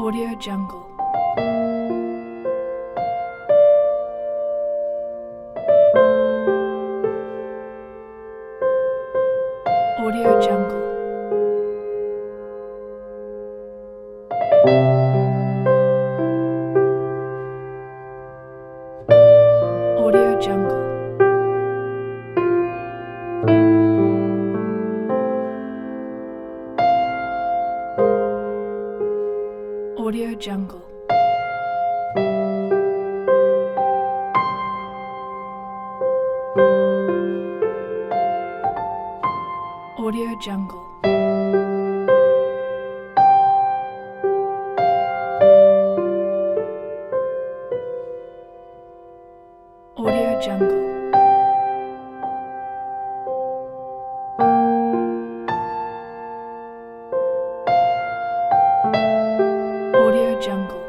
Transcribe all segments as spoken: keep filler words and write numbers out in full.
Audio Jungle. Audio Jungle. Audio Jungle. Audio Jungle. Audio Jungle. Audio Jungle. Audio Jungle.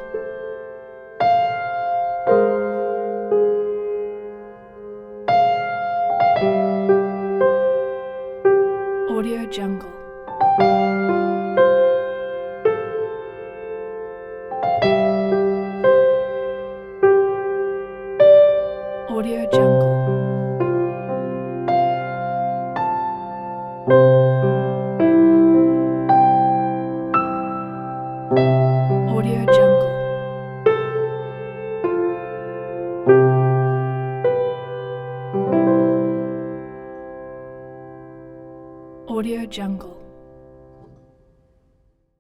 Audio Jungle. Audio Jungle. Audio Jungle. Audio Jungle.